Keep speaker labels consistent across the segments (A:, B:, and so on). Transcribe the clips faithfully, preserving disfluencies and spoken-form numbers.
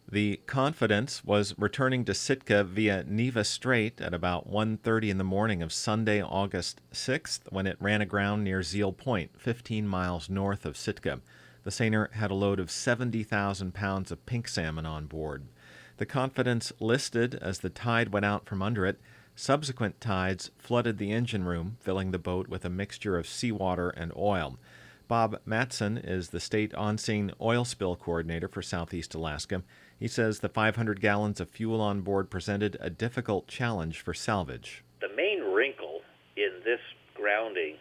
A: The Confidence was returning to Sitka via Neva Strait at about one thirty in the morning of Sunday, August sixth, when it ran aground near Zeal Point, fifteen miles north of Sitka. The seiner had a load of seventy thousand pounds of pink salmon on board. The Confidence listed as the tide went out from under it. Subsequent tides flooded the engine room, filling the boat with a mixture of seawater and oil. Bob Matson is the state on-scene oil spill coordinator for Southeast Alaska. He says the five hundred gallons of fuel on board presented a difficult challenge for salvage.
B: The main wrinkle in this grounding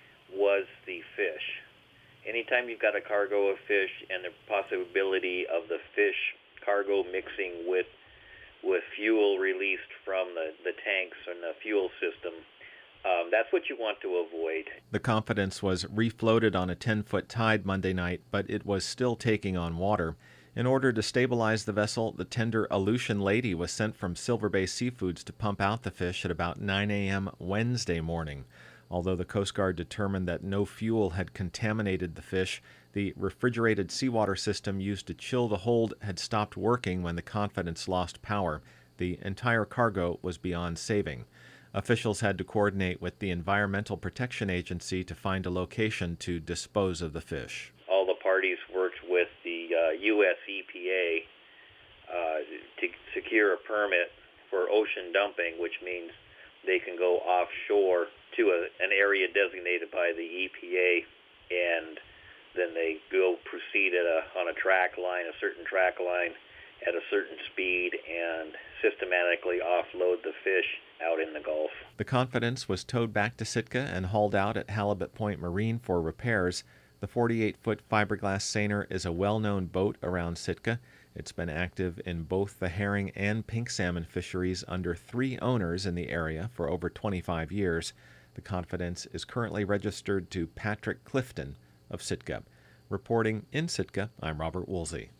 B: was the fish. Anytime you've got a cargo of fish and the possibility of the fish cargo mixing with with fuel released from the, the tanks and the fuel system, um, that's what you want to avoid.
A: The Confidence was refloated on a ten-foot tide Monday night, but it was still taking on water. In order to stabilize the vessel, the tender Aleutian Lady was sent from Silver Bay Seafoods to pump out the fish at about nine a.m. Wednesday morning. Although the Coast Guard determined that no fuel had contaminated the fish, the refrigerated seawater system used to chill the hold had stopped working when the Confidence lost power. The entire cargo was beyond saving. Officials had to coordinate with the Environmental Protection Agency to find a location to dispose of the fish.
B: All the parties worked with the uh, U S E P A uh, to secure a permit for ocean dumping, which means they can go offshore to a, an area designated by the E P A, and then they go proceed at a, on a track line, a certain track line, at a certain speed, and systematically offload the fish out in the Gulf.
A: The Confidence was towed back to Sitka and hauled out at Halibut Point Marine for repairs. The forty-eight-foot fiberglass seiner is a well-known boat around Sitka. It's been active in both the herring and pink salmon fisheries under three owners in the area for over twenty-five years. The Confidence is currently registered to Patrick Clifton of Sitka. Reporting in Sitka, I'm Robert Woolsey.